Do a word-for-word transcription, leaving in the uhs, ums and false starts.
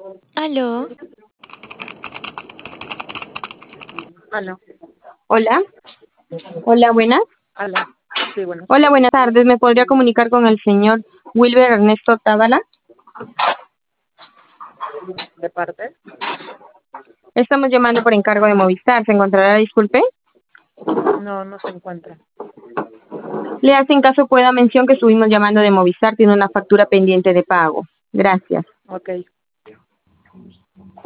Aló, Aló, Hola, hola, buenas. aló. Sí, bueno, Hola, buenas tardes. ¿Me podría comunicar con el señor Wilber Ernesto Tábala? de parte. Estamos llamando por encargo de Movistar. ¿Se encontrará, disculpe? No, no se encuentra. Le hacen caso pueda mención que estuvimos llamando de Movistar. Tiene una factura pendiente de pago. Gracias. Ok.